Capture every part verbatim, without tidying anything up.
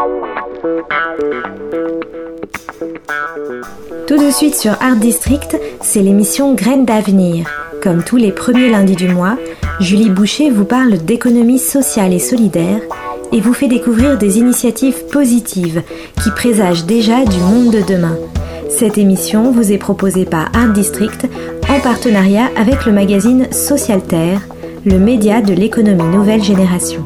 Tout de suite sur Art District, c'est l'émission Graines d'avenir. Comme tous les premiers lundis du mois, Julie Boucher vous parle d'économie sociale et solidaire et vous fait découvrir des initiatives positives qui présagent déjà du monde de demain. Cette émission vous est proposée par Art District en partenariat avec le magazine Socialterre, le média de l'économie nouvelle génération.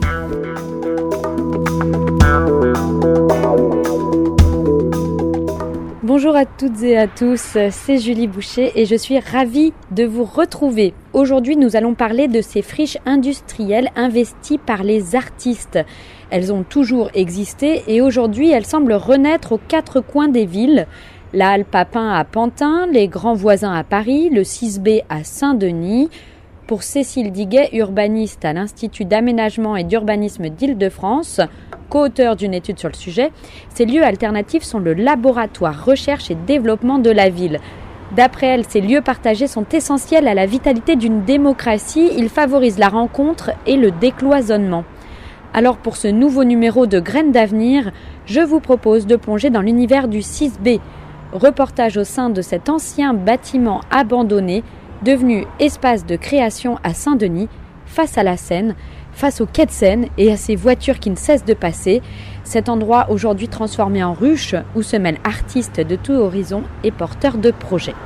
Bonjour à toutes et à tous, c'est Julie Boucher et je suis ravie de vous retrouver. Aujourd'hui, nous allons parler de ces friches industrielles investies par les artistes. Elles ont toujours existé et aujourd'hui, elles semblent renaître aux quatre coins des villes. La Halle Papin à Pantin, les Grands Voisins à Paris, le six B à Saint-Denis. Pour Cécile Diguet, urbaniste à l'Institut d'aménagement et d'urbanisme d'Île-de-France, co-auteur d'une étude sur le sujet, ces lieux alternatifs sont le laboratoire recherche et développement de la ville. D'après elle, ces lieux partagés sont essentiels à la vitalité d'une démocratie. Ils favorisent la rencontre et le décloisonnement. Alors pour ce nouveau numéro de Graines d'avenir, je vous propose de plonger dans l'univers du six B. Reportage au sein de cet ancien bâtiment abandonné, devenu espace de création à Saint-Denis, face à la Seine, face au quai de Seine et à ces voitures qui ne cessent de passer. Cet endroit aujourd'hui transformé en ruche où se mêlent artistes de tout horizon et porteurs de projets.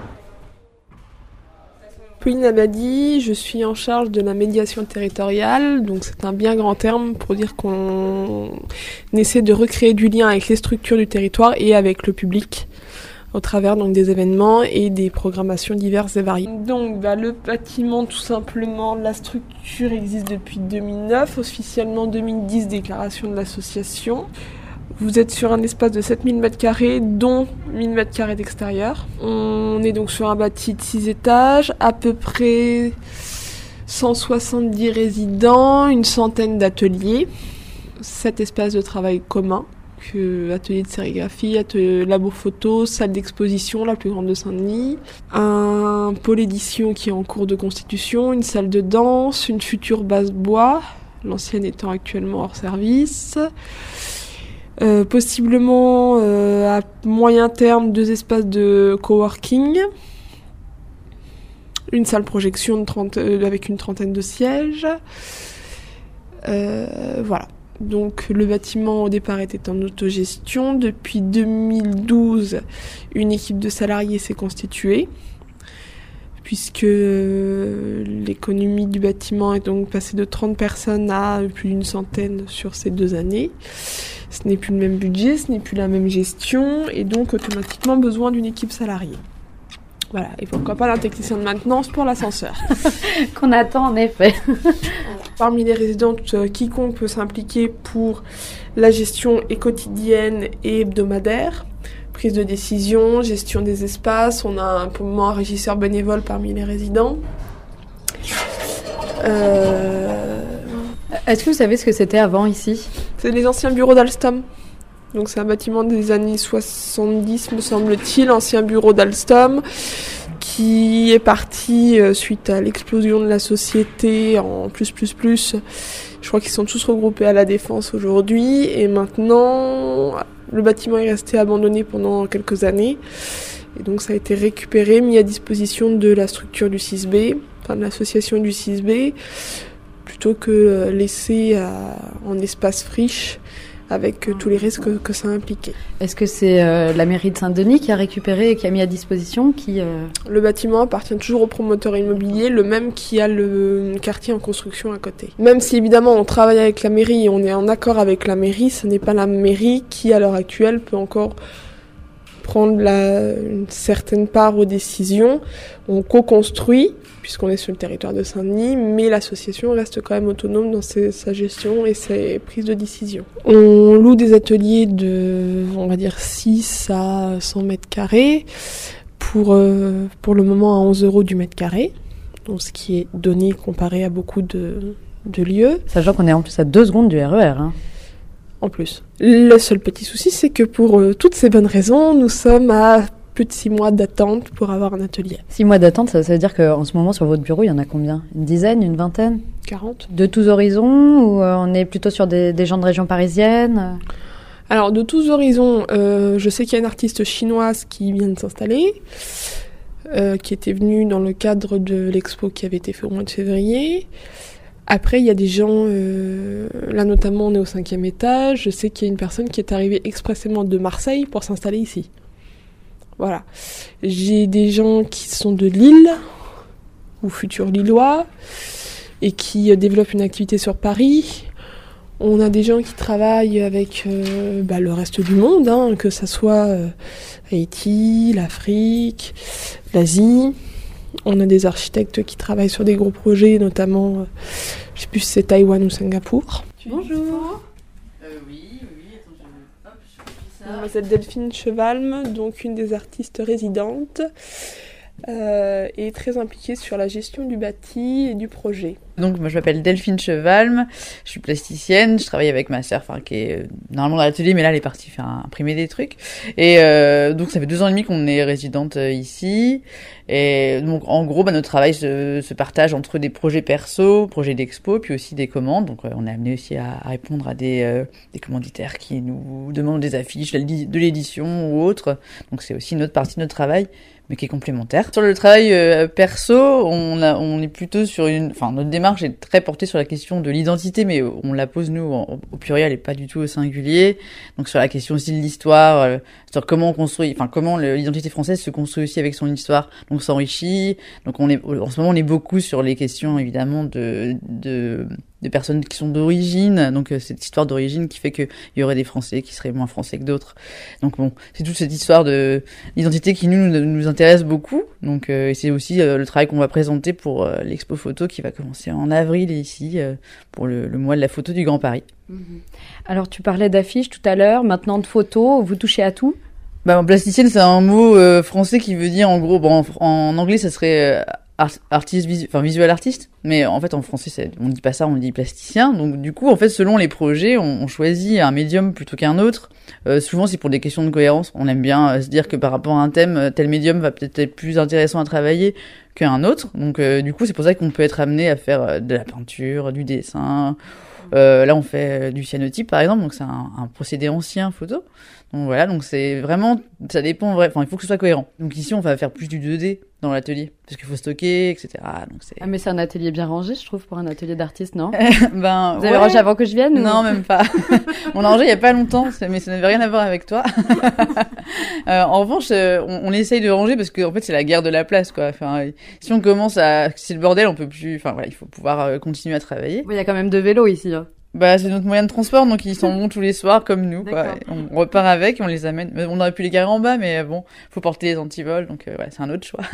Pauline Abadi, je suis en charge de la médiation territoriale, donc c'est un bien grand terme pour dire qu'on essaie de recréer du lien avec les structures du territoire et avec le public, au travers donc des événements et des programmations diverses et variées. Donc bah, le bâtiment, tout simplement, la structure existe depuis deux mille neuf, officiellement deux mille dix, déclaration de l'association. Vous êtes sur un espace de sept mille mètres carrés, dont mille mètres carrés d'extérieur. On est donc sur un bâti de six étages, à peu près cent soixante-dix résidents, une centaine d'ateliers, sept espaces de travail communs. Que atelier de sérigraphie, atelier labo photo, salle d'exposition, la plus grande de Saint-Denis, un pôle édition qui est en cours de constitution, une salle de danse, une future base bois, l'ancienne étant actuellement hors service, euh, possiblement euh, à moyen terme deux espaces de coworking, une salle projection de trente, euh, avec une trentaine de sièges, euh, voilà. Donc le bâtiment au départ était en autogestion. Depuis deux mille douze, une équipe de salariés s'est constituée, puisque l'économie du bâtiment est donc passée de trente personnes à plus d'une centaine sur ces deux années. Ce n'est plus le même budget, ce n'est plus la même gestion, et donc automatiquement besoin d'une équipe salariée. Voilà, et pourquoi pas un technicien de maintenance pour l'ascenseur. Qu'on attend en effet. Parmi les résidentes, euh, quiconque peut s'impliquer pour la gestion et quotidienne et hebdomadaire, prise de décision, gestion des espaces. On a un, pour le moment un régisseur bénévole parmi les résidents. Euh... Est-ce que vous savez ce que c'était avant ici ? C'est les anciens bureaux d'Alstom. Donc c'est un bâtiment des années soixante-dix, me semble-t-il, ancien bureau d'Alstom, qui est parti euh, suite à l'explosion de la société en plus, plus, plus. Je crois qu'ils sont tous regroupés à la Défense aujourd'hui. Et maintenant, le bâtiment est resté abandonné pendant quelques années. Et donc ça a été récupéré, mis à disposition de la structure du six B, enfin de l'association du six B, plutôt que laissé à, en espace friche, avec euh, tous les risques que, que ça impliquait. Est-ce que c'est euh, la mairie de Saint-Denis qui a récupéré et qui a mis à disposition qui, euh... Le bâtiment appartient toujours au promoteur immobilier, le même qui a le quartier en construction à côté. Même si évidemment on travaille avec la mairie et on est en accord avec la mairie, ce n'est pas la mairie qui à l'heure actuelle peut encore prendre la, une certaine part aux décisions. On co-construit, puisqu'on est sur le territoire de Saint-Denis, mais l'association reste quand même autonome dans ses, sa gestion et ses prises de décision. On loue des ateliers de, on va dire, six à cent mètres carrés, pour, euh, pour le moment à onze euros du mètre carré, donc ce qui est donné comparé à beaucoup de, de lieux. Sachant qu'on est en plus à deux secondes du R E R, hein. En plus. Le seul petit souci, c'est que pour euh, toutes ces bonnes raisons, nous sommes à plus de six mois d'attente pour avoir un atelier. Six mois d'attente, ça, ça veut dire qu'en ce moment, sur votre bureau, il y en a combien ? Une dizaine, une vingtaine ? quarante. De tous horizons, ou euh, on est plutôt sur des, des gens de région parisienne ? Alors, de tous horizons, euh, je sais qu'il y a une artiste chinoise qui vient de s'installer, euh, qui était venue dans le cadre de l'expo qui avait été fait au mois de février. Après, il y a des gens, euh, là notamment on est au cinquième étage, je sais qu'il y a une personne qui est arrivée expressément de Marseille pour s'installer ici. Voilà. J'ai des gens qui sont de Lille, ou futurs Lillois, et qui euh, développent une activité sur Paris. On a des gens qui travaillent avec euh, bah, le reste du monde, hein, que ça soit euh, Haïti, l'Afrique, l'Asie. On a des architectes qui travaillent sur des gros projets, notamment, euh, je sais plus si c'est Taïwan ou Singapour. Bonjour. Euh, oui, oui, attends, je... Hop, je fais ça. Mademoiselle Delphine Chevalme, donc une des artistes résidentes, euh, est très impliquée sur la gestion du bâti et du projet. Donc, moi, je m'appelle Delphine Chevalme, je suis plasticienne, je travaille avec ma sœur, enfin, qui est euh, normalement dans l'atelier, mais là, elle est partie faire un- imprimer des trucs. Et euh, donc, ça fait deux ans et demi qu'on est résidente euh, ici. Et donc, en gros, bah, notre travail se, se partage entre des projets perso, projets d'expo, puis aussi des commandes. Donc, euh, on est amené aussi à, à répondre à des, euh, des commanditaires qui nous demandent des affiches, de l'édi- de l'édition ou autre. Donc, c'est aussi une autre partie de notre travail, mais qui est complémentaire. Sur le travail euh, perso, on, a, on est plutôt sur une... Enfin, notre démarche est très portée sur la question de l'identité, mais on la pose, nous, en- au pluriel et pas du tout au singulier. Donc, sur la question aussi de l'histoire, euh, sur comment on construit... Enfin, comment le- l'identité française se construit aussi avec son histoire, donc s'enrichit. Donc, on est, en ce moment, on est beaucoup sur les questions, évidemment, de... de de personnes qui sont d'origine, donc euh, cette histoire d'origine qui fait qu'il y aurait des Français qui seraient moins Français que d'autres. Donc bon, c'est toute cette histoire de l'identité qui nous, nous, nous intéresse beaucoup. Donc euh, et c'est aussi euh, le travail qu'on va présenter pour euh, l'expo photo qui va commencer en avril ici, euh, pour le, le mois de la photo du Grand Paris. Alors tu parlais d'affiches tout à l'heure, maintenant de photos, vous touchez à tout? Bah, plasticienne, c'est un mot euh, français qui veut dire, en gros, bon, en, en anglais, ça serait euh, art, artiste, visu, enfin visual artiste, mais en fait, en français, c'est, on dit pas ça, on dit plasticien. Donc, du coup, en fait, selon les projets, on, on choisit un médium plutôt qu'un autre. Euh, souvent, c'est pour des questions de cohérence. On aime bien euh, se dire que par rapport à un thème, tel médium va peut-être être plus intéressant à travailler qu'un autre. Donc, euh, du coup, c'est pour ça qu'on peut être amené à faire euh, de la peinture, du dessin. Euh, là, on fait euh, du cyanotype, par exemple, donc c'est un, un procédé ancien photo. Donc voilà, donc c'est vraiment, ça dépend, vrai, enfin, il faut que ce soit cohérent. Donc ici, on va faire plus du deux D dans l'atelier, parce qu'il faut stocker, et cetera. Donc c'est... Ah mais c'est un atelier bien rangé, je trouve, pour un atelier d'artiste, non? ben, Vous avez ouais. rangé avant que je vienne ou... Non, même pas. On l'a rangé il y a pas longtemps, mais ça n'avait rien à voir avec toi. euh, en revanche, euh, on, on essaye de ranger parce que en fait, c'est la guerre de la place, quoi. Enfin, si on commence à, si c'est le bordel, on peut plus. Enfin voilà, il faut pouvoir euh, continuer à travailler. Il y a quand même deux vélos ici. Hein. Bah, c'est notre moyen de transport, donc ils s'en vont tous les soirs comme nous, quoi. D'accord. On repart avec, et on les amène. On aurait pu les garer en bas, mais bon, faut porter les antivols, donc euh, ouais, c'est un autre choix.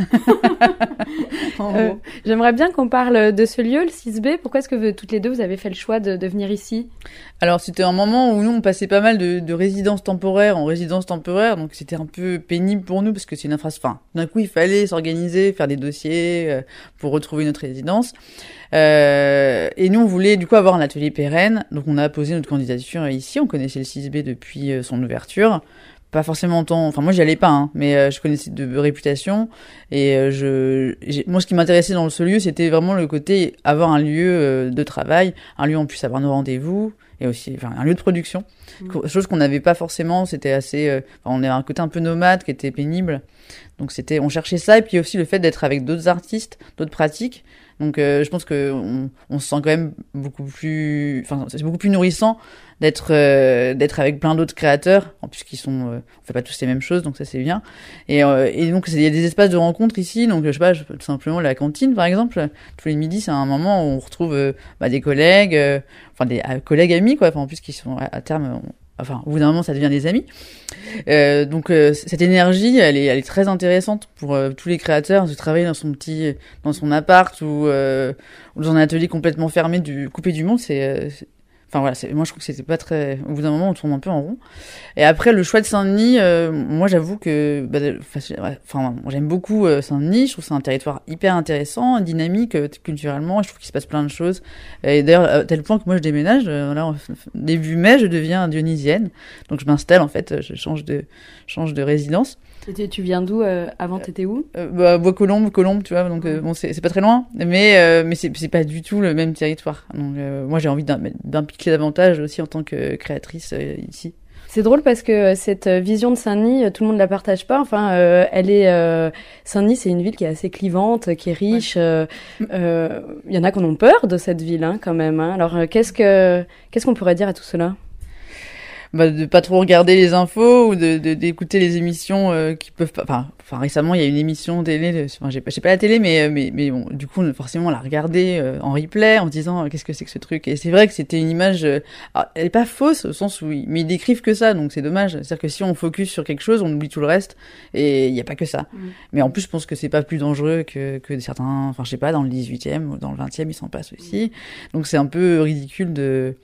En Euh, gros. J'aimerais bien qu'on parle de ce lieu, le six B. Pourquoi est-ce que vous, toutes les deux, vous avez fait le choix de, de venir ici? Alors, c'était un moment où nous, on passait pas mal de, de résidences temporaires en résidence temporaire, donc c'était un peu pénible pour nous, parce que c'est une infrastructure. Enfin, d'un coup, il fallait s'organiser, faire des dossiers euh, pour retrouver notre résidence. Euh, et nous, on voulait du coup avoir un atelier pérenne, donc on a posé notre candidature ici. On connaissait le six B depuis euh, son ouverture. Pas forcément en temps, enfin moi j'y allais pas, hein, mais euh, je connaissais de réputation et euh, je, j'ai, moi ce qui m'intéressait dans ce lieu, c'était vraiment le côté avoir un lieu euh, de travail, un lieu où on puisse avoir nos rendez-vous et aussi, enfin un lieu de production, mmh. chose qu'on n'avait pas forcément. C'était assez, euh, enfin, on avait un côté un peu nomade qui était pénible, donc c'était, on cherchait ça et puis aussi le fait d'être avec d'autres artistes, d'autres pratiques. Donc euh, je pense que on, on se sent quand même beaucoup plus, enfin c'est beaucoup plus nourrissant d'être euh, d'être avec plein d'autres créateurs, en plus qu'ils sont, euh, on fait pas tous les mêmes choses, donc ça c'est bien. Et, euh, et donc il y a des espaces de rencontre ici, donc je sais pas, je, tout simplement la cantine par exemple, tous les midis c'est un moment où on retrouve euh, bah, des collègues, euh, enfin des euh, collègues amis quoi, enfin en plus qui sont à, à terme. On, Enfin, au bout d'un moment, ça devient des amis. Euh, donc, euh, cette énergie, elle est, elle est très intéressante pour euh, tous les créateurs de travailler dans son petit, dans son appart ou, euh, ou dans un atelier complètement fermé, du, coupé du monde. C'est, euh, c'est... Enfin voilà, c'est... moi je trouve que c'était pas très. Au bout d'un moment, on tourne un peu en rond. Et après, le choix de Saint-Denis, euh, moi j'avoue que, bah, enfin, j'aime beaucoup euh, Saint-Denis. Je trouve que c'est un territoire hyper intéressant, dynamique euh, culturellement. Et je trouve qu'il se passe plein de choses. Et d'ailleurs, à tel point que moi je déménage. Euh, là, début mai, je deviens dionysienne. Donc je m'installe en fait, je change de, change de résidence. Et tu viens d'où euh, avant? T'étais où? euh, bah, Bois-Colombes, Colombes, tu vois. Donc euh, bon, c'est, c'est pas très loin, mais euh, mais c'est, c'est pas du tout le même territoire. Donc euh, moi j'ai envie d'un, d'impliquer davantage aussi en tant que créatrice euh, ici. C'est drôle parce que cette vision de Saint-Denis, tout le monde la partage pas. Enfin, euh, elle est euh, Saint-Denis, c'est une ville qui est assez clivante, qui est riche. Il ouais. euh, euh, y en a qui en ont peur de cette ville, hein, quand même. Hein. Alors, euh, qu'est-ce que qu'est-ce qu'on pourrait dire à tout cela? Bah, de pas trop regarder les infos ou de, de d'écouter les émissions euh, qui peuvent pas. Enfin, enfin récemment il y a une émission télé. De, enfin, j'ai pas, j'ai pas la télé, mais mais mais bon, du coup forcément on l'a regardé euh, en replay en se disant euh, qu'est-ce que c'est que ce truc. Et c'est vrai que c'était une image. Euh, alors, elle est pas fausse au sens où ils, mais ils décrivent que ça, donc c'est dommage. C'est-à-dire que si on focus sur quelque chose, on oublie tout le reste et il y a pas que ça. Mmh. Mais en plus je pense que c'est pas plus dangereux que que certains. Enfin je sais pas, dans le dix-huitième ou dans le vingtième ils s'en passent aussi. Donc c'est un peu ridicule de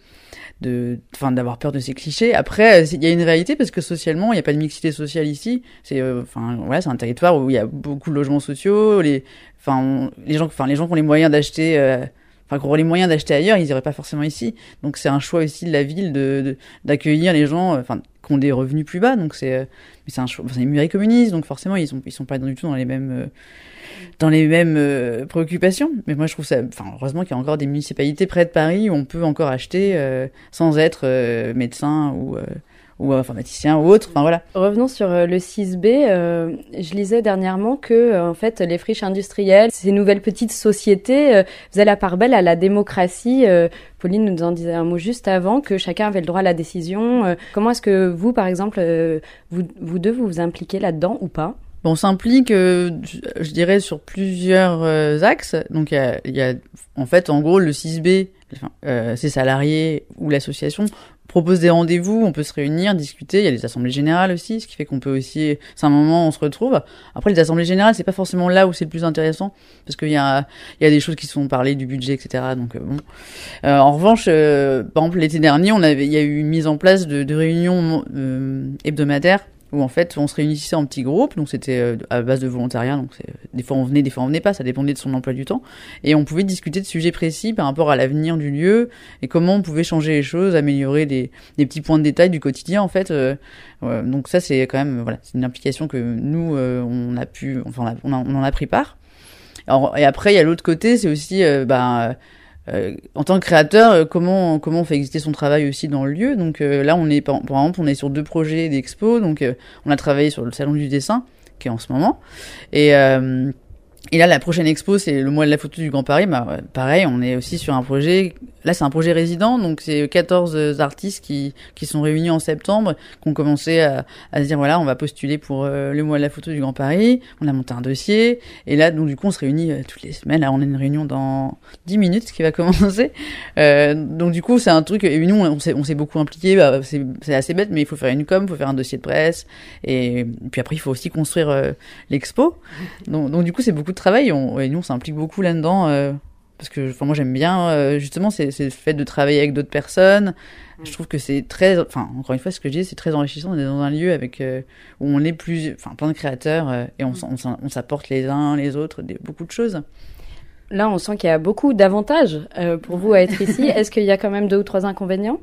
de enfin d'avoir peur de ces clichés. Après il y a une réalité parce que socialement il y a pas de mixité sociale ici, c'est enfin euh, ouais, c'est un territoire où il y a beaucoup de logements sociaux, les enfin les gens enfin les gens qui ont les moyens d'acheter euh, enfin qui ont les moyens d'acheter ailleurs, ils iraient pas forcément ici. Donc c'est un choix aussi de la ville de, de d'accueillir les gens enfin euh, qui ont des revenus plus bas, donc c'est euh, mais c'est un choix, c'est une mairie communiste, donc forcément ils sont ils sont pas du tout dans les mêmes euh, dans les mêmes euh, préoccupations. Mais moi je trouve ça enfin heureusement qu'il y a encore des municipalités près de Paris où on peut encore acheter euh, sans être euh, médecin ou euh, ou informaticien ou autre, enfin voilà. Revenons sur euh, le six B, euh, je lisais dernièrement que euh, en fait les friches industrielles, ces nouvelles petites sociétés euh, faisaient la part belle à la démocratie. euh, Pauline nous en disait un mot juste avant, que chacun avait le droit à la décision. Euh, comment est-ce que vous, par exemple, euh, vous, vous deux, vous vous impliquez là-dedans ou pas? Bon, on s'implique, euh, je dirais, sur plusieurs euh, axes. Donc, il y a, y a, en fait, en gros, le six B, enfin, euh, ses salariés ou l'association propose des rendez-vous, on peut se réunir, discuter. Il y a les assemblées générales aussi, ce qui fait qu'on peut aussi, c'est un moment où on se retrouve. Après, les assemblées générales, c'est pas forcément là où c'est le plus intéressant, parce qu'il y a, il y a des choses qui sont parlées du budget, et cetera. Donc euh, bon. Euh, en revanche, euh, par exemple, l'été dernier, on avait, il y a eu une mise en place de, de réunions euh, hebdomadaires, où en fait on se réunissait en petits groupes, donc c'était euh, à base de volontariat, donc c'est, des fois on venait, des fois on venait pas, ça dépendait de son emploi du temps, et on pouvait discuter de sujets précis par rapport à l'avenir du lieu, et comment on pouvait changer les choses, améliorer les, les petits points de détail du quotidien en fait. Euh, ouais, donc ça c'est quand même, voilà, c'est une implication que nous euh, on a pu, enfin on, a, on, a, on en a pris part. Alors, et après il y a l'autre côté, c'est aussi euh, bah, Euh, en tant que créateur, euh, comment comment on fait exister son travail aussi dans le lieu. Donc euh, là, on est par, par exemple, on est sur deux projets d'expo. Donc euh, on a travaillé sur le salon du dessin qui est en ce moment. Et euh, et là, la prochaine expo, c'est le mois de la photo du Grand Paris. Bah, pareil, on est aussi sur un projet. Là, c'est un projet résident, donc c'est quatorze artistes qui qui sont réunis en septembre, qui ont commencé à, à se dire voilà, on va postuler pour euh, le mois de la photo du Grand Paris. On a monté un dossier, et là, donc du coup, on se réunit euh, toutes les semaines. Là, on a une réunion dans dix minutes, ce qui va commencer. Euh, donc du coup, c'est un truc. Et nous, on s'est on s'est beaucoup impliqués. Bah, c'est c'est assez bête, mais il faut faire une com, il faut faire un dossier de presse, et, et puis après, il faut aussi construire euh, l'expo. Donc donc du coup, c'est beaucoup de travail. Et, on, et nous, on s'implique beaucoup là-dedans. Euh, Parce que enfin, moi j'aime bien euh, justement c'est, c'est le fait de travailler avec d'autres personnes. Je trouve que c'est très, enfin encore une fois ce que je dis, c'est très enrichissant d'être dans un lieu avec euh, où on est plus, enfin plein de créateurs euh, et on, on, on s'apporte les uns les autres des, beaucoup de choses. Là on sent qu'il y a beaucoup d'avantages euh, pour vous à être ici. Est-ce qu'il y a quand même deux ou trois inconvénients?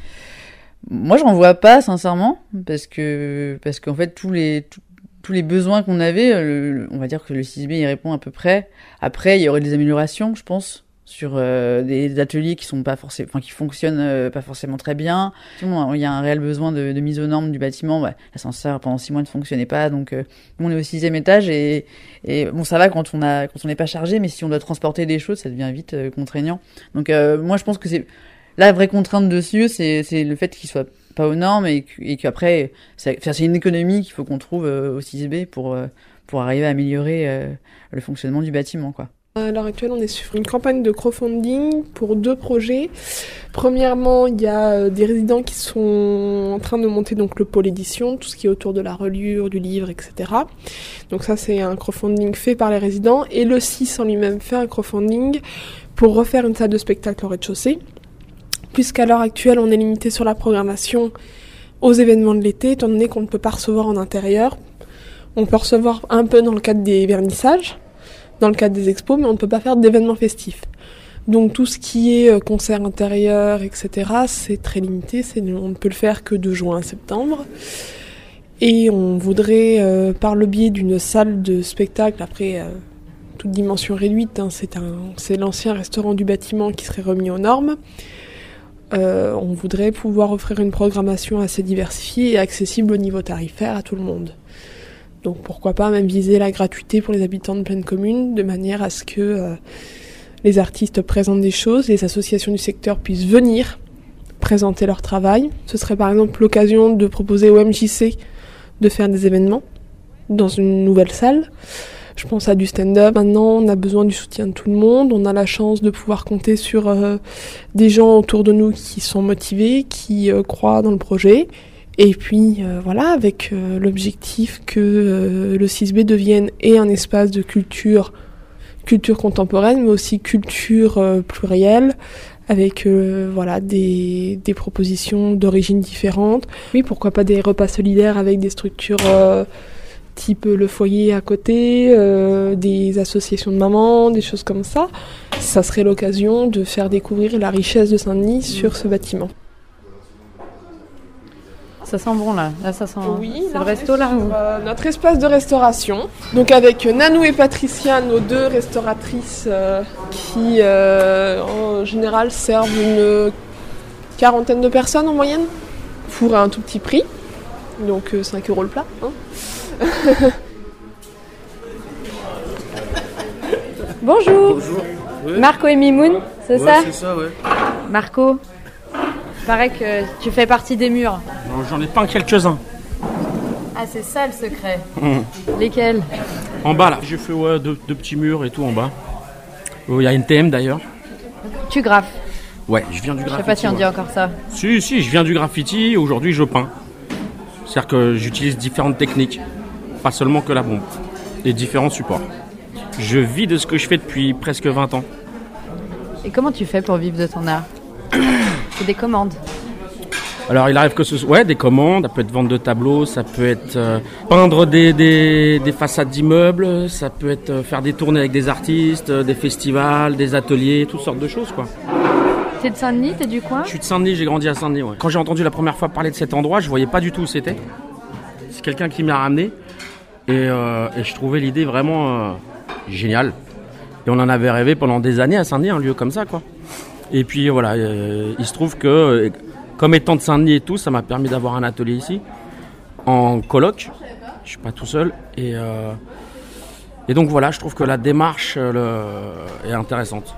Moi j'en vois pas sincèrement parce que parce qu'en fait tous les tout, tous les besoins qu'on avait, le, le, on va dire que le six B y répond à peu près. Après, il y aurait des améliorations, je pense, sur euh, des ateliers qui sont pas forcément, enfin qui fonctionnent euh, pas forcément très bien. Sinon, il y a un réel besoin de, de mise aux normes du bâtiment. Ouais, l'ascenseur pendant six mois ne fonctionnait pas, donc euh, nous on est au sixième étage et, et bon ça va quand on a quand on n'est pas chargé, mais si on doit transporter des choses, ça devient vite euh, contraignant. Donc euh, moi je pense que c'est la vraie contrainte de ce lieu, c'est c'est le fait qu'il soit pas aux normes et, et qu'après c'est, c'est une économie qu'il faut qu'on trouve euh, au six B pour euh, pour arriver à améliorer euh, le fonctionnement du bâtiment quoi. À l'heure actuelle, on est sur une campagne de crowdfunding pour deux projets. Premièrement, il y a des résidents qui sont en train de monter donc le pôle édition, tout ce qui est autour de la reliure, du livre, et cetera. Donc ça, c'est un crowdfunding fait par les résidents. Et le six en lui-même fait un crowdfunding pour refaire une salle de spectacle au rez-de-chaussée. Puisqu'à l'heure actuelle, on est limité sur la programmation aux événements de l'été, étant donné qu'on ne peut pas recevoir en intérieur. On peut recevoir un peu dans le cadre des vernissages, dans le cadre des expos, mais on ne peut pas faire d'événements festifs. Donc tout ce qui est concert intérieur, et cetera, c'est très limité. C'est, on ne peut le faire que de juin à septembre. Et on voudrait, euh, par le biais d'une salle de spectacle, après euh, toute dimension réduite, hein, c'est, un, c'est l'ancien restaurant du bâtiment qui serait remis aux normes, euh, on voudrait pouvoir offrir une programmation assez diversifiée et accessible au niveau tarifaire à tout le monde. Donc pourquoi pas même viser la gratuité pour les habitants de pleine commune, de manière à ce que euh, les artistes présentent des choses, les associations du secteur puissent venir présenter leur travail. Ce serait par exemple l'occasion de proposer au M J C de faire des événements dans une nouvelle salle. Je pense à du stand-up. Maintenant, on a besoin du soutien de tout le monde. On a la chance de pouvoir compter sur euh, des gens autour de nous qui sont motivés, qui euh, croient dans le projet. Et puis euh, voilà, avec euh, l'objectif que euh, le six B devienne et un espace de culture, culture contemporaine, mais aussi culture euh, plurielle, avec euh, voilà des, des propositions d'origines différentes. Oui, pourquoi pas des repas solidaires avec des structures euh, type le foyer à côté, euh, des associations de mamans, des choses comme ça. Ça serait l'occasion de faire découvrir la richesse de Saint-Denis sur ce bâtiment. Ça sent bon là, là ça sent. Oui, c'est le resto là où... euh, notre espace de restauration. Donc avec Nanou et Patricia, nos deux restauratrices euh, qui euh, en général servent une quarantaine de personnes en moyenne, pour un tout petit prix, donc euh, cinq euros le plat. Hein. Bonjour. Bonjour. Ouais. Marco et Mimoun, c'est ouais, ça c'est ça, ouais. Marco, paraît que tu fais partie des murs. Non, j'en ai peint quelques-uns. Ah, c'est ça le secret. Mmh. Lesquels? En bas, là, j'ai fait ouais, deux, deux petits murs et tout en bas. Il y a une T M d'ailleurs. Tu graffes? Ouais, je viens du Je graffiti. sais pas si on ouais. dit encore ça. Si, si, je viens du graffiti. Aujourd'hui, je peins. C'est-à-dire que j'utilise différentes techniques. Pas seulement que la bombe. Et différents supports. Je vis de ce que je fais depuis presque vingt ans. Et comment tu fais pour vivre de ton art? C'est des commandes. Alors il arrive que ce soit ouais, des commandes, ça peut être vente de tableaux, ça peut être euh, peindre des, des, des façades d'immeubles, ça peut être euh, faire des tournées avec des artistes, euh, des festivals, des ateliers, toutes sortes de choses quoi. T'es de Saint-Denis, t'es du coin? Je suis de Saint-Denis, j'ai grandi à Saint-Denis. Ouais. Quand j'ai entendu la première fois parler de cet endroit, je voyais pas du tout où c'était. C'est quelqu'un qui m'y a ramené et, euh, et je trouvais l'idée vraiment euh, géniale. Et on en avait rêvé pendant des années à Saint-Denis, un lieu comme ça quoi. Et puis voilà, euh, il se trouve que, euh, comme étant de Saint-Denis et tout, ça m'a permis d'avoir un atelier ici, en coloc. Je suis pas tout seul. Et, euh, et donc voilà, je trouve que la démarche euh, le, est intéressante.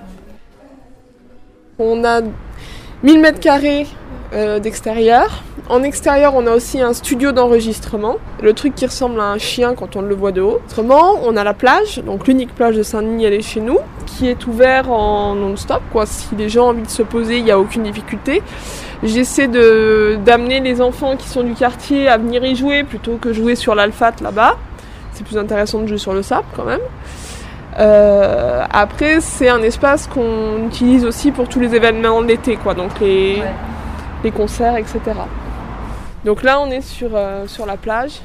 On a mille mètres carrés euh, d'extérieur. En extérieur, on a aussi un studio d'enregistrement, le truc qui ressemble à un chien quand on le voit de haut. Autrement, on a la plage, donc l'unique plage de Saint-Denis, elle est chez nous, qui est ouverte en non-stop, quoi. Si les gens ont envie de se poser, il n'y a aucune difficulté. J'essaie de, d'amener les enfants qui sont du quartier à venir y jouer plutôt que jouer sur l'Alphate là-bas. C'est plus intéressant de jouer sur le sable quand même. Euh, après, c'est un espace qu'on utilise aussi pour tous les événements de l'été, quoi. Donc les, ouais. les concerts, et cetera. Donc là, on est sur, euh, sur la plage.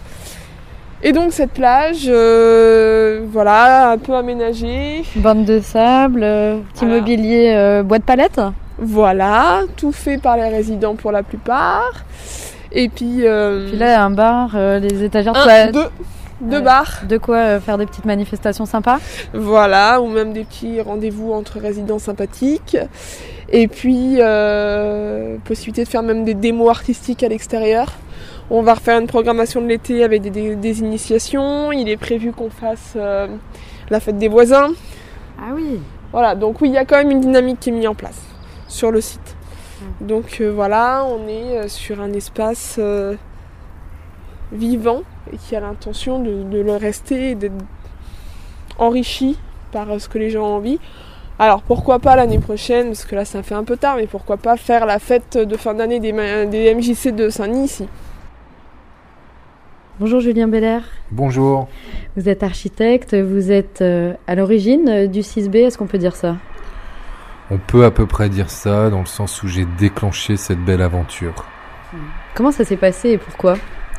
Et donc cette plage, euh, voilà, un peu aménagée. Bande de sable, euh, petit voilà. mobilier, euh, bois de palette. Voilà, tout fait par les résidents pour la plupart. Et puis... Euh, puis là, un bar, euh, les étagères... Un, quoi... deux, deux ouais. bars. De quoi euh, faire des petites manifestations sympas. Voilà, ou même des petits rendez-vous entre résidents sympathiques. Et puis, euh, possibilité de faire même des démos artistiques à l'extérieur. On va refaire une programmation de l'été avec des, des, des initiations. Il est prévu qu'on fasse euh, la fête des voisins. Ah oui. Voilà, donc oui, il y a quand même une dynamique qui est mise en place sur le site. Mmh. Donc euh, voilà, on est euh, sur un espace euh, vivant et qui a l'intention de, de le rester et d'être enrichi par euh, ce que les gens ont envie. Alors pourquoi pas l'année prochaine, parce que là ça fait un peu tard, mais pourquoi pas faire la fête de fin d'année des, des M J C de Saint-Denis ici. Bonjour Julien Belair. Bonjour. Vous êtes architecte, vous êtes euh, à l'origine du six B, est-ce qu'on peut dire ça? On peut à peu près dire ça, dans le sens où j'ai déclenché cette belle aventure. Comment ça s'est passé et pourquoi?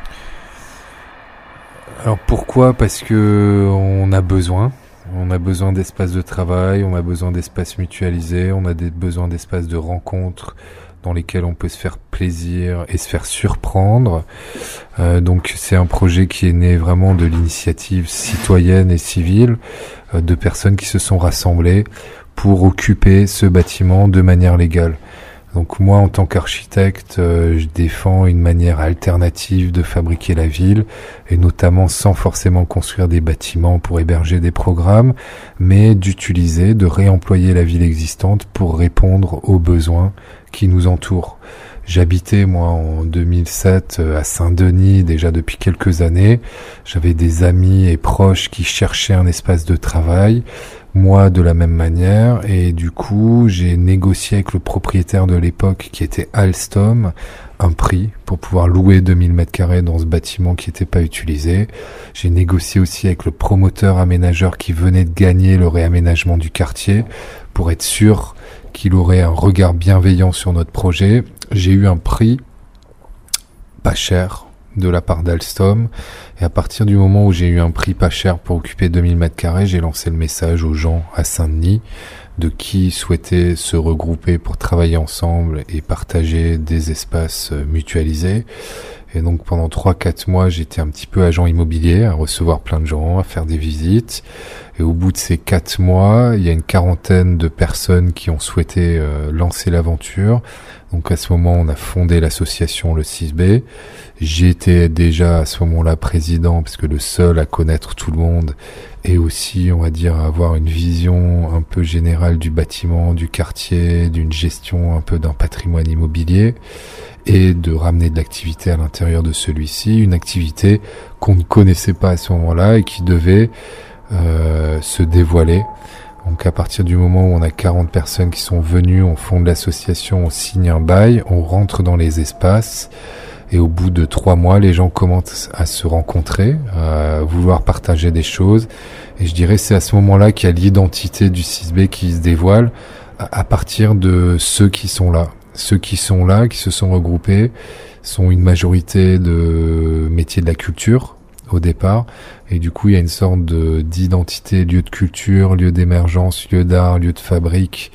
Alors pourquoi? Parce que on a besoin. On a besoin d'espaces de travail, on a besoin d'espaces mutualisés, on a des besoin d'espaces de rencontres dans lesquels on peut se faire plaisir et se faire surprendre. Euh, donc c'est un projet qui est né vraiment de l'initiative citoyenne et civile, euh, de personnes qui se sont rassemblées pour occuper ce bâtiment de manière légale. Donc moi, en tant qu'architecte, euh, je défends une manière alternative de fabriquer la ville, et notamment sans forcément construire des bâtiments pour héberger des programmes, mais d'utiliser, de réemployer la ville existante pour répondre aux besoins qui nous entourent. J'habitais, moi, en deux mille sept à Saint-Denis, déjà depuis quelques années. J'avais des amis et proches qui cherchaient un espace de travail, moi de la même manière, et du coup, j'ai négocié avec le propriétaire de l'époque, qui était Alstom, un prix pour pouvoir louer deux mille mètres carrés dans ce bâtiment qui n'était pas utilisé. J'ai négocié aussi avec le promoteur aménageur qui venait de gagner le réaménagement du quartier pour être sûr qu'il aurait un regard bienveillant sur notre projet. J'ai eu un prix pas cher de la part d'Alstom, et à partir du moment où j'ai eu un prix pas cher pour occuper deux mille mètres carrés, j'ai lancé le message aux gens à Saint-Denis de qui souhaitaient se regrouper pour travailler ensemble et partager des espaces mutualisés. Et donc pendant trois quatre mois, j'étais un petit peu agent immobilier, à recevoir plein de gens, à faire des visites. Et au bout de ces quatre mois, il y a une quarantaine de personnes qui ont souhaité euh, lancer l'aventure. Donc à ce moment, on a fondé l'association Le six B. J'étais déjà à ce moment-là président, parce que le seul à connaître tout le monde, et aussi, on va dire, à avoir une vision un peu générale du bâtiment, du quartier, d'une gestion un peu d'un patrimoine immobilier, et de ramener de l'activité à l'intérieur de celui-ci, une activité qu'on ne connaissait pas à ce moment-là et qui devait euh, se dévoiler. Donc à partir du moment où on a quarante personnes qui sont venues, on fonde l'association, on signe un bail, on rentre dans les espaces, et au bout de trois mois, les gens commencent à se rencontrer, à vouloir partager des choses, et je dirais c'est à ce moment-là qu'il y a l'identité du six B qui se dévoile, à partir de ceux qui sont là. Ceux qui sont là, qui se sont regroupés, sont une majorité de métiers de la culture au départ, et du coup il y a une sorte de d'identité, lieu de culture, lieu d'émergence, lieu d'art, lieu de fabrique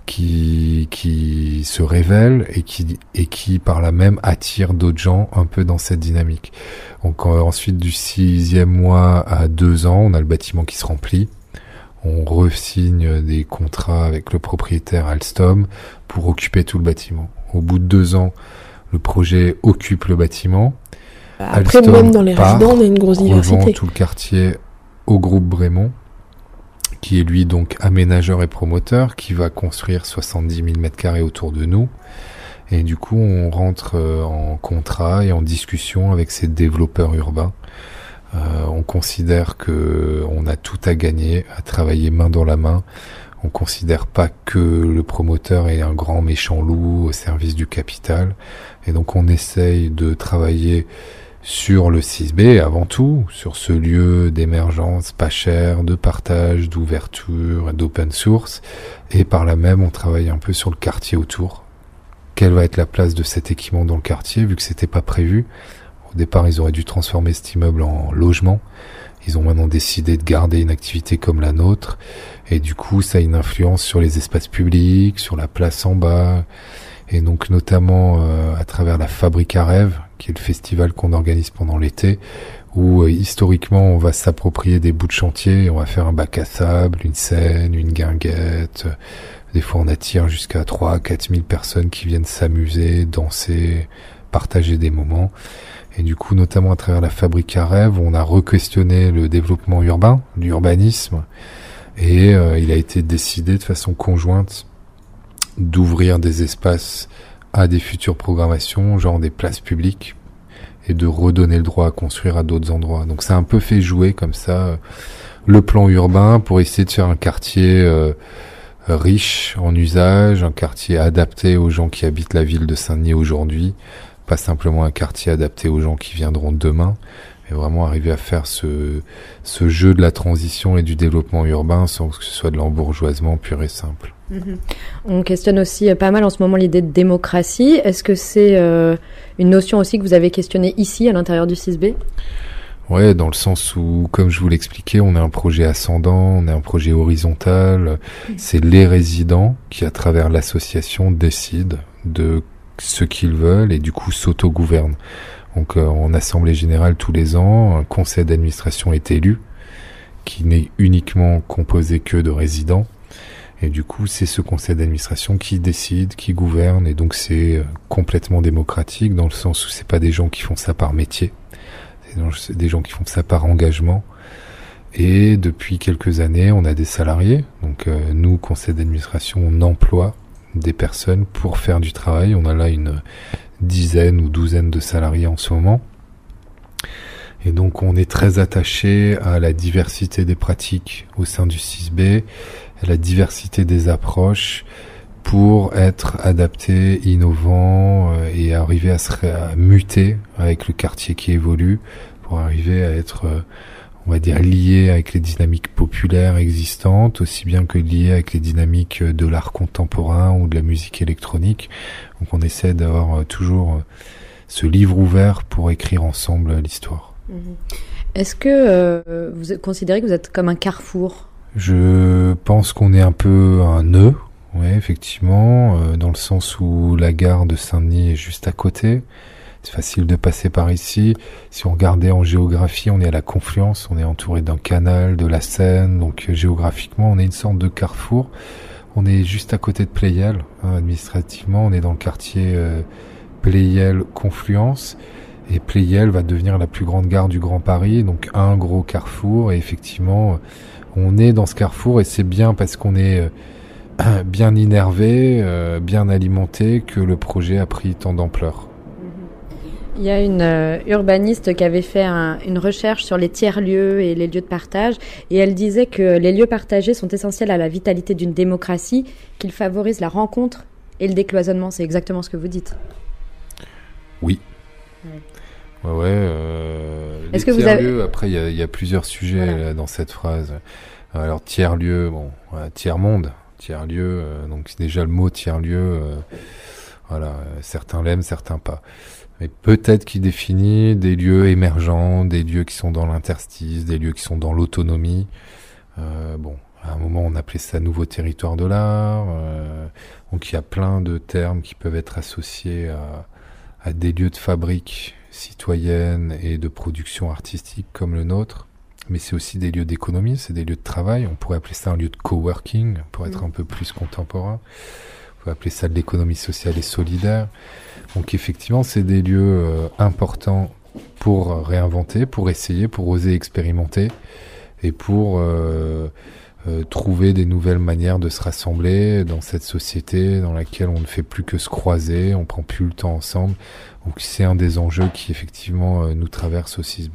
qui qui se révèle et qui et qui par là même attire d'autres gens un peu dans cette dynamique. Donc ensuite du sixième mois à deux ans, on a le bâtiment qui se remplit. On re-signe des contrats avec le propriétaire Alstom pour occuper tout le bâtiment. Au bout de deux ans, le projet occupe le bâtiment. Après, Alstom même dans les part, résidents, on a une grosse diversité. Revend tout le quartier au groupe Brémond, qui est lui donc aménageur et promoteur, qui va construire soixante-dix mille mètres carrés autour de nous. Et du coup, on rentre en contrat et en discussion avec ces développeurs urbains. Euh, on considère que on a tout à gagner, à travailler main dans la main. On considère pas que le promoteur est un grand méchant loup au service du capital. Et donc on essaye de travailler sur le six B avant tout, sur ce lieu d'émergence pas cher, de partage, d'ouverture, d'open source. Et par là même, on travaille un peu sur le quartier autour. Quelle va être la place de cet équipement dans le quartier, vu que c'était pas prévu? Au départ, ils auraient dû transformer cet immeuble en logement. Ils ont maintenant décidé de garder une activité comme la nôtre. Et du coup, ça a une influence sur les espaces publics, sur la place en bas. Et donc, notamment euh, à travers la Fabrique à Rêve, qui est le festival qu'on organise pendant l'été, où euh, historiquement, on va s'approprier des bouts de chantier. Et on va faire un bac à sable, une scène, une guinguette. Des fois, on attire jusqu'à trois à quatre mille personnes qui viennent s'amuser, danser, partager des moments. Et du coup, notamment à travers la Fabrique à Rêve, on a re-questionné le développement urbain, l'urbanisme, et euh, il a été décidé de façon conjointe d'ouvrir des espaces à des futures programmations, genre des places publiques, et de redonner le droit à construire à d'autres endroits. Donc c'est un peu fait jouer comme ça euh, le plan urbain pour essayer de faire un quartier euh, riche en usage, un quartier adapté aux gens qui habitent la ville de Saint-Denis aujourd'hui, pas simplement un quartier adapté aux gens qui viendront demain, mais vraiment arriver à faire ce, ce jeu de la transition et du développement urbain sans que ce soit de l'embourgeoisement pur et simple. Mmh. On questionne aussi pas mal en ce moment l'idée de démocratie. Est-ce que c'est euh, une notion aussi que vous avez questionnée ici, à l'intérieur du six B ? Ouais, dans le sens où, comme je vous l'expliquais, on est un projet ascendant, on est un projet horizontal. Mmh. C'est les résidents qui, à travers l'association, décident de ce qu'ils veulent et du coup s'autogouvernent. Donc euh, en assemblée générale tous les ans, un conseil d'administration est élu qui n'est uniquement composé que de résidents Et du coup, c'est ce conseil d'administration qui décide, qui gouverne, et donc c'est euh, complètement démocratique dans le sens où c'est pas des gens qui font ça par métier, c'est des gens qui font ça par engagement. Et depuis quelques années, on a des salariés. Donc euh, nous, conseil d'administration, on emploie des personnes pour faire du travail. On a là une dizaine ou douzaine de salariés en ce moment. Et donc on est très attaché à la diversité des pratiques au sein du six B, à la diversité des approches pour être adapté, innovant euh, et arriver à se ré- à muter avec le quartier qui évolue, pour arriver à être, euh, on va dire, lié avec les dynamiques populaires existantes, aussi bien que lié avec les dynamiques de l'art contemporain ou de la musique électronique. Donc on essaie d'avoir euh, toujours euh, ce livre ouvert pour écrire ensemble l'histoire. Est-ce que euh, vous considérez que vous êtes comme un carrefour ? Je pense qu'on est un peu un nœud, oui, effectivement, euh, dans le sens où la gare de Saint-Denis est juste à côté. C'est facile de passer par ici. Si on regardait en géographie, on est à la confluence, on est entouré d'un canal, de la Seine, donc euh, géographiquement, on est une sorte de carrefour. On est juste à côté de Pleyel, hein, administrativement, on est dans le quartier euh, Pleyel-Confluence. Et Pleyel va devenir la plus grande gare du Grand Paris, donc un gros carrefour. Et effectivement, on est dans ce carrefour et c'est bien parce qu'on est euh, bien innervé, euh, bien alimenté, que le projet a pris tant d'ampleur. Il y a une euh, urbaniste qui avait fait un, une recherche sur les tiers-lieux et les lieux de partage, et elle disait que les lieux partagés sont essentiels à la vitalité d'une démocratie, qu'ils favorisent la rencontre et le décloisonnement. C'est exactement ce que vous dites. Oui. Ouais. Ouais, ouais. Euh, Est-ce les que vous tiers-lieux, avez... après, il y a, y a plusieurs sujets Voilà. là, dans cette phrase. Alors, tiers-lieu, bon, voilà, tiers-monde, tiers-lieu, euh, donc c'est déjà le mot tiers-lieu, euh, voilà, euh, certains l'aiment, certains pas. Mais peut-être qu'il définit des lieux émergents, des lieux qui sont dans l'interstice, des lieux qui sont dans l'autonomie. Euh, bon, à un moment, on appelait ça nouveau territoire de l'art. Euh, donc, il y a plein de termes qui peuvent être associés à, à des lieux de fabrique citoyenne et de production artistique comme le nôtre. Mais c'est aussi des lieux d'économie, c'est des lieux de travail. On pourrait appeler ça un lieu de coworking, pour être mmh. un peu plus contemporain. On peut appeler ça de l'économie sociale et solidaire. Donc effectivement, c'est des lieux euh, importants pour réinventer, pour essayer, pour oser expérimenter et pour euh, euh, trouver des nouvelles manières de se rassembler dans cette société dans laquelle on ne fait plus que se croiser, on prend plus le temps ensemble. Donc c'est un des enjeux qui effectivement euh, nous traverse au six B.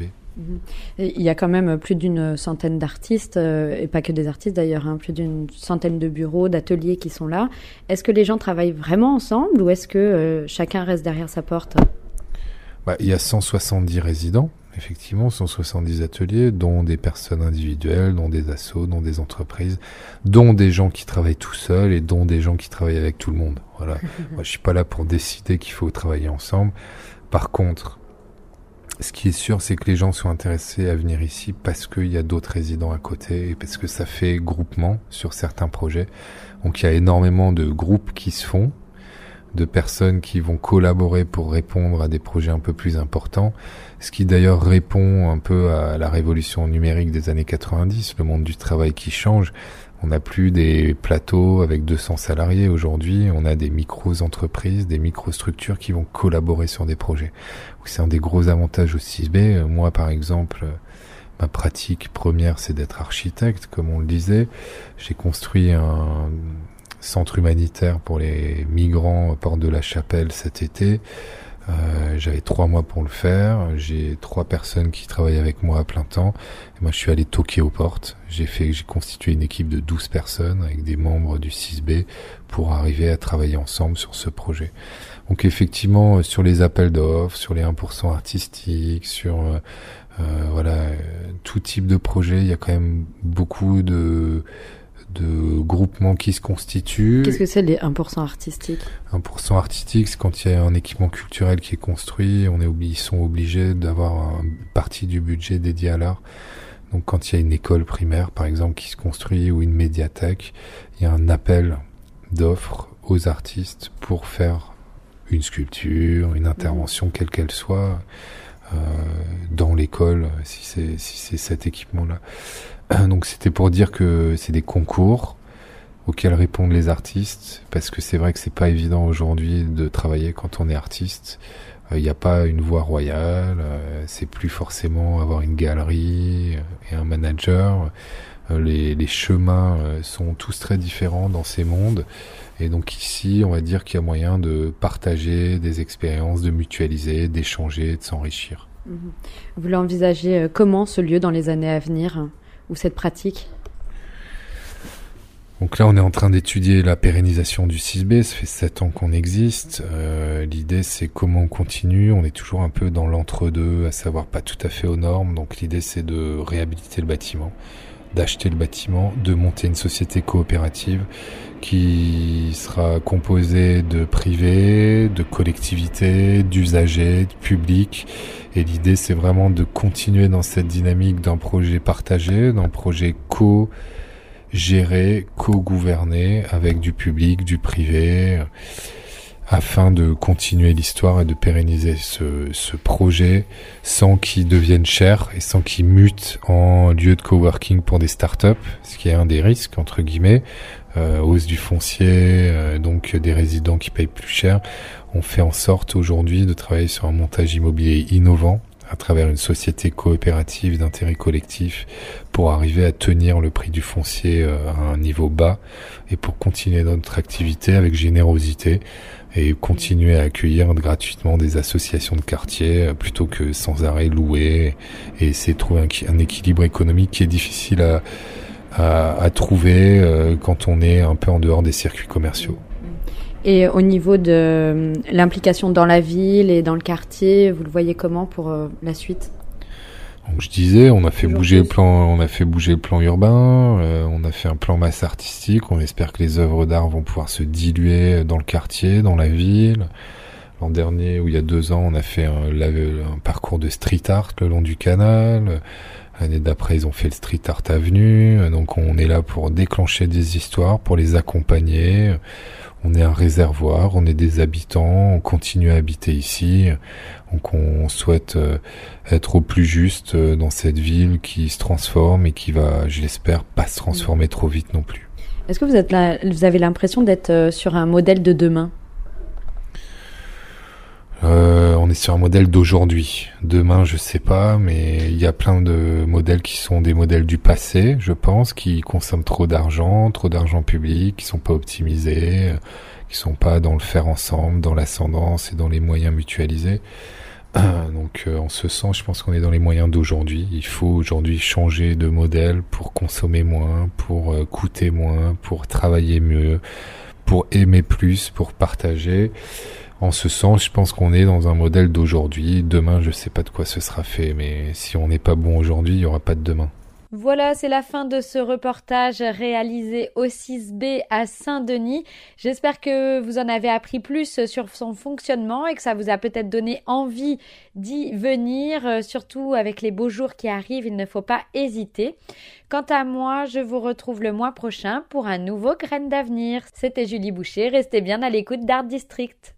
Il y a quand même plus d'une centaine d'artistes, euh, et pas que des artistes d'ailleurs, hein, plus d'une centaine de bureaux, d'ateliers qui sont là. Est-ce que les gens travaillent vraiment ensemble ou est-ce que euh, chacun reste derrière sa porte ? Bah, il y a cent soixante-dix résidents, effectivement, cent soixante-dix ateliers, dont des personnes individuelles, dont des assos, dont des entreprises, dont des gens qui travaillent tout seuls et dont des gens qui travaillent avec tout le monde. Voilà. Moi, je suis pas là pour décider qu'il faut travailler ensemble. Par contre, ce qui est sûr, c'est que les gens sont intéressés à venir ici parce qu'il y a d'autres résidents à côté et parce que ça fait groupement sur certains projets. Donc il y a énormément de groupes qui se font, de personnes qui vont collaborer pour répondre à des projets un peu plus importants, ce qui d'ailleurs répond un peu à la révolution numérique des années quatre-vingt-dix, le monde du travail qui change. On n'a plus des plateaux avec deux cents salariés aujourd'hui, on a des micro-entreprises, des micro-structures qui vont collaborer sur des projets. C'est un des gros avantages au six B. Moi, par exemple, ma pratique première, c'est d'être architecte, comme on le disait. J'ai construit un centre humanitaire pour les migrants au Porte de la Chapelle cet été. Euh, j'avais trois mois pour le faire. J'ai trois personnes qui travaillent avec moi à plein temps. Et moi, je suis allé toquer aux portes. J'ai fait, j'ai constitué une équipe de douze personnes avec des membres du six B pour arriver à travailler ensemble sur ce projet. Donc, effectivement, sur les appels d'offres, sur les un pour cent artistiques, sur euh, euh, voilà euh, tout type de projet, il y a quand même beaucoup de de groupements qui se constituent. Qu'est-ce que c'est les un pour cent artistiques ? un pour cent artistique, c'est quand il y a un équipement culturel qui est construit, on est obli- ils sont obligés d'avoir une partie du budget dédié à l'art. Donc quand il y a une école primaire, par exemple, qui se construit, ou une médiathèque, il y a un appel d'offres aux artistes pour faire une sculpture, une intervention, quelle qu'elle soit, euh, dans l'école, si c'est, si c'est cet équipement-là. Donc c'était pour dire que c'est des concours, auxquelles répondent les artistes, parce que c'est vrai que c'est pas évident aujourd'hui de travailler quand on est artiste. Il n'y a pas une voie royale, euh, c'est plus forcément avoir une galerie et un manager. Euh, les, les chemins euh, sont tous très différents dans ces mondes. Et donc ici, on va dire qu'il y a moyen de partager des expériences, de mutualiser, d'échanger, de s'enrichir. Vous l'envisagez comment, ce lieu, dans les années à venir, ou cette pratique ? Donc là, on est en train d'étudier la pérennisation du six B. Ça fait sept ans qu'on existe. Euh, l'idée, c'est comment on continue. On est toujours un peu dans l'entre-deux, à savoir pas tout à fait aux normes. Donc l'idée, c'est de réhabiliter le bâtiment, d'acheter le bâtiment, de monter une société coopérative qui sera composée de privés, de collectivités, d'usagers, de publics. Et l'idée, c'est vraiment de continuer dans cette dynamique d'un projet partagé, d'un projet co géré, co-gouverné avec du public, du privé, afin de continuer l'histoire et de pérenniser ce, ce projet sans qu'il devienne cher et sans qu'il mute en lieu de coworking pour des startups, ce qui est un des risques, entre guillemets, euh, hausse du foncier, euh, donc des résidents qui payent plus cher. On fait en sorte aujourd'hui de travailler sur un montage immobilier innovant à travers une société coopérative d'intérêt collectif pour arriver à tenir le prix du foncier à un niveau bas et pour continuer notre activité avec générosité et continuer à accueillir gratuitement des associations de quartier plutôt que sans arrêt louer et essayer de trouver un, un équilibre économique qui est difficile à, à, à trouver euh, quand on est un peu en dehors des circuits commerciaux. Et au niveau de l'implication dans la ville et dans le quartier, vous le voyez comment pour euh, la suite ? Donc je disais, on a fait bouger le plan, on a fait bouger le plan urbain, euh, on a fait un plan masse artistique. On espère que les œuvres d'art vont pouvoir se diluer dans le quartier, dans la ville. L'an dernier, ou il y a deux ans, on a fait un, un parcours de street art le long du canal. L'année d'après, ils ont fait le Street Art Avenue. Donc on est là pour déclencher des histoires, pour les accompagner. On est un réservoir, on est des habitants, on continue à habiter ici. Donc on souhaite être au plus juste dans cette ville qui se transforme et qui va, je l'espère, pas se transformer trop vite non plus. Est-ce que vous êtes là, vous avez l'impression d'être sur un modèle de demain ? Euh, on est sur un modèle d'aujourd'hui. Demain, je sais pas, mais il y a plein de modèles qui sont des modèles du passé, je pense, qui consomment trop d'argent, trop d'argent public, qui sont pas optimisés, qui sont pas dans le faire ensemble, dans l'ascendance et dans les moyens mutualisés. Donc, euh, en ce sens, je pense qu'on est dans les moyens d'aujourd'hui. Il faut aujourd'hui changer de modèle pour consommer moins, pour euh, coûter moins, pour travailler mieux, pour aimer plus, pour partager. En ce sens, je pense qu'on est dans un modèle d'aujourd'hui. Demain, je sais pas de quoi ce sera fait, mais si on n'est pas bon aujourd'hui, il y aura pas de demain. Voilà, c'est la fin de ce reportage réalisé au six B à Saint-Denis. J'espère que vous en avez appris plus sur son fonctionnement et que ça vous a peut-être donné envie d'y venir. Surtout avec les beaux jours qui arrivent, il ne faut pas hésiter. Quant à moi, je vous retrouve le mois prochain pour un nouveau Graines d'avenir. C'était Julie Boucher, restez bien à l'écoute d'Art District.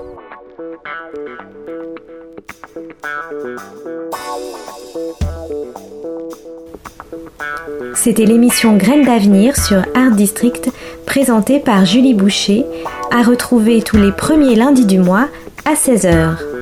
C'était l'émission Graines d'avenir sur Art District, présentée par Julie Boucher, à retrouver tous les premiers lundis du mois à seize heures.